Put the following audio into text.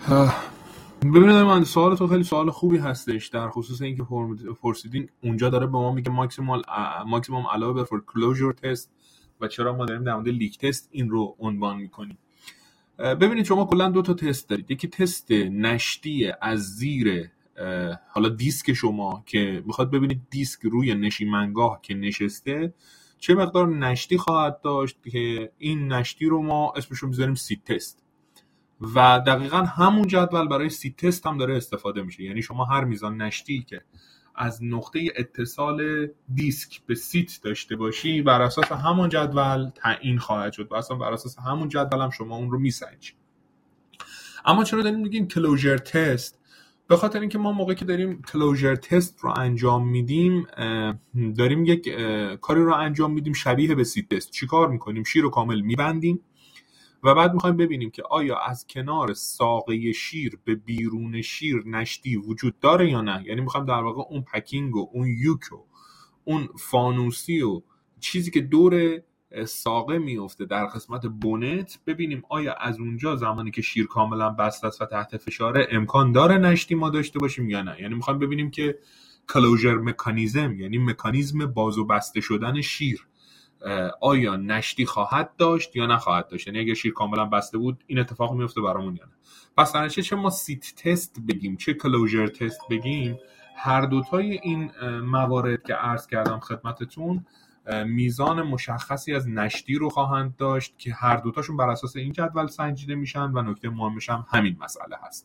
ببینید من سوال تو خیلی سوال خوبی هستش در خصوص اینکه پرسیدین اونجا داره به ما میگه ماکسیمم علاوه بر کلوزر تست و چرا ما داریم در مورد لیک تست این رو عنوان میکنیم. ببینید شما کلا دو تا تست دارید، یکی تست نشتی از زیر حالا دیسک شما که میخواد ببینید دیسک روی نشیمنگاه که نشسته چه مقدار نشتی خواهد داشت که این نشتی رو ما اسمش رو میذاریم سید تست و دقیقاً همون جدول برای سید تست هم داره استفاده میشه. یعنی شما هر میزان نشتی که از نقطه اتصال دیسک به سیت داشته باشی بر اساس همون جدول تعیین خواهد شد و اصلا بر اساس همون جدول هم شما اون رو میسنجی. اما چرا داریم میگیم کلوزر تست؟ به خاطر اینکه ما موقعی که داریم کلوزر تست رو انجام میدیم داریم یک کاری رو انجام میدیم شبیه به سید تست. چیکار میکنیم؟ شیر رو کامل میبندیم و بعد میخوایم ببینیم که آیا از کنار ساقه شیر به بیرون شیر نشتی وجود داره یا نه. یعنی میخوایم در واقع اون پکینگ و اون یوک و اون فانوسی و چیزی که دور ساقه میفته در قسمت بونت ببینیم آیا از اونجا زمانی که شیر کاملا بسته است و تحت فشاره امکان داره نشتی ما داشته باشیم یا نه. یعنی میخوایم ببینیم که کلوزر مکانیزم یعنی مکانیزم باز و بسته شدن شیر آیا نشتی خواهد داشت یا نخواهد داشت. یعنی اگه شیر کاملا بسته بود این اتفاق میفته برامون یا نه. پس در نتیجه چه ما سیت تست بگیم چه کلوزر تست بگیم هر دوتای این موارد که عرض کردم خدمتتون میزان مشخصی از نشتی رو خواهند داشت که هر دوتاشون بر اساس این جدول سنجیده میشن و نکته مهمش هم همین مسئله هست.